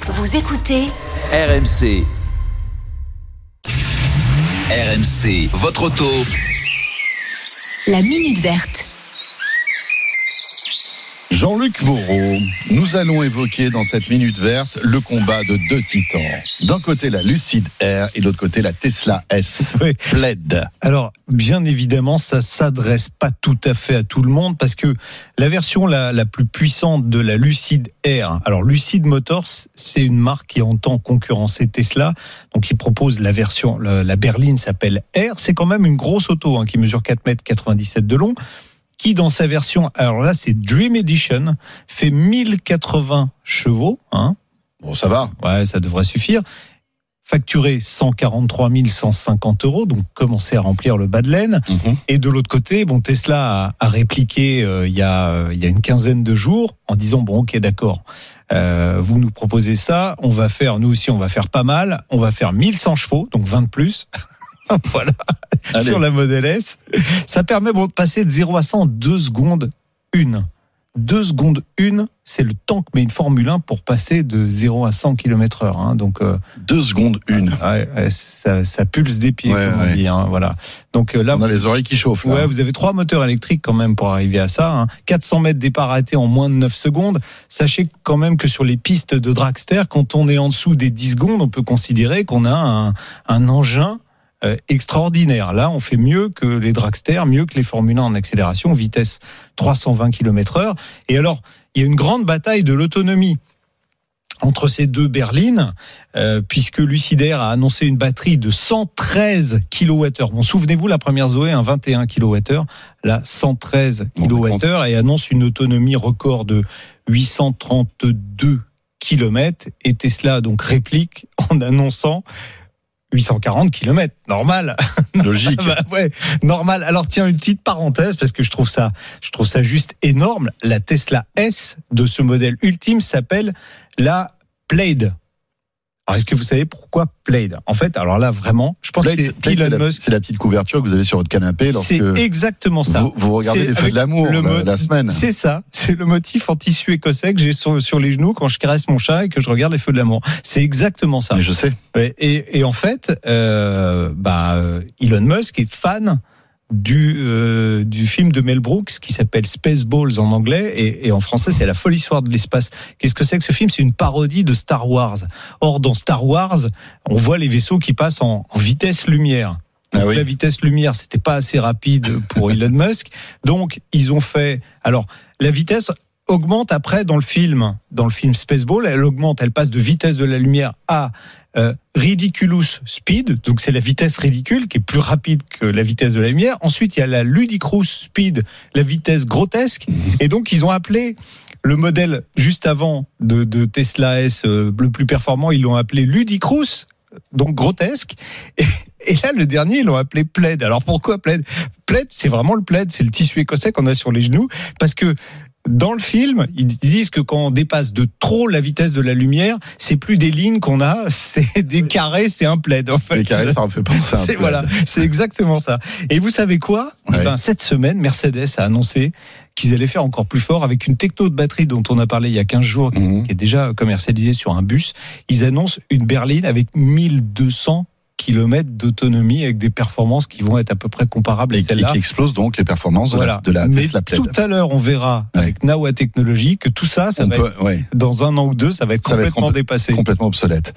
Vous écoutez RMC. RMC, votre auto. La Minute Verte. Jean-Luc Moreau, nous allons évoquer dans cette Minute Verte le combat de deux titans. D'un côté la Lucid Air et de l'autre côté la Tesla S. Oui. Plaid. Alors, bien évidemment, ça s'adresse pas tout à fait à tout le monde parce que la version la plus puissante de la Lucid Air, alors Lucid Motors, c'est une marque qui entend concurrencer Tesla, donc il propose la version, la berline s'appelle Air, c'est quand même une grosse auto qui mesure 4,97 m de long, qui dans sa version, alors là c'est Dream Edition, fait 1080 chevaux. Bon, ça va. Ouais, ça devrait suffire. Facturé 143 150 €, donc commencer à remplir le bas de laine. Et de l'autre côté, Tesla a répliqué il y a une quinzaine de jours en disant bon, ok, d'accord, vous nous proposez ça, on va faire, nous aussi, on va faire pas mal, on va faire 1100 chevaux, donc 20 de plus. Voilà. Allez. Sur la Model S, ça permet de passer de 0 à 100 en 2 secondes 1. 2 secondes 1, c'est le temps que met une Formule 1 pour passer de 0 à 100 km/h. Donc 2 secondes 1. Ça pulse des pieds, comme on dit. Voilà. Donc là, on a les oreilles qui chauffent. Là. Ouais, vous avez 3 moteurs électriques quand même pour arriver à ça. 400 mètres départ arrêté en moins de 9 secondes. Sachez quand même que sur les pistes de dragster, quand on est en dessous des 10 secondes, on peut considérer qu'on a un engin extraordinaire. Là, on fait mieux que les dragsters, mieux que les Formule 1 en accélération, vitesse 320 km/h. Et alors, il y a une grande bataille de l'autonomie entre ces deux berlines, puisque Lucid Air a annoncé une batterie de 113 kWh. Bon, souvenez-vous, la première Zoé, 21 kWh, là, 113 kWh, et annonce une autonomie record de 832 km. Et Tesla, donc, réplique en annonçant 840 km, normal. Logique. Ouais, normal. Alors tiens, une petite parenthèse parce que je trouve ça juste énorme. La Tesla S de ce modèle ultime s'appelle la Plaid. Alors est-ce que vous savez pourquoi Plaid ? En fait, alors là vraiment, je pense Plaid, que c'est Elon Musk. C'est la petite couverture que vous avez sur votre canapé lorsque c'est exactement ça. Vous regardez les feux de l'amour la semaine. C'est ça, c'est le motif en tissu écossais que j'ai sur les genoux quand je caresse mon chat et que je regarde les feux de l'amour. C'est exactement ça. Mais je sais. Et en fait, Elon Musk est fan du film de Mel Brooks qui s'appelle Spaceballs en anglais et en français c'est La folle histoire de l'espace. Qu'est-ce que c'est que ce film ? C'est une parodie de Star Wars. Or dans Star Wars, on voit les vaisseaux qui passent en vitesse lumière. Donc, la vitesse lumière, c'était pas assez rapide pour Elon Musk. Donc ils ont fait. Alors la vitesse augmente après dans le film Spaceball. Elle passe de vitesse de la lumière à ridiculous speed, donc c'est la vitesse ridicule qui est plus rapide que la vitesse de la lumière. Ensuite, il y a la ludicrous speed, la vitesse grotesque. Et donc, ils ont appelé le modèle juste avant de Tesla S, le plus performant, ils l'ont appelé ludicrous, donc grotesque. Et là, le dernier, ils l'ont appelé Plaid. Alors pourquoi Plaid ? Plaid, c'est vraiment le plaid, c'est le tissu écossais qu'on a sur les genoux, parce que dans le film, ils disent que quand on dépasse de trop la vitesse de la lumière, c'est plus des lignes qu'on a, c'est des carrés, c'est un plaid. En fait. Les carrés, ça en fait penser à un plaid. Voilà, c'est exactement ça. Et vous savez quoi ? Cette semaine, Mercedes a annoncé qu'ils allaient faire encore plus fort avec une techno de batterie dont on a parlé il y a 15 jours, qui est déjà commercialisée sur un bus. Ils annoncent une berline avec 1200 km d'autonomie avec des performances qui vont être à peu près comparables à celles-là. Et qui explosent donc les performances de la Tesla Plaid. Tout à l'heure, on verra avec Nawa Technologies que tout ça, dans un an ou deux, ça va être complètement dépassé. Complètement obsolète.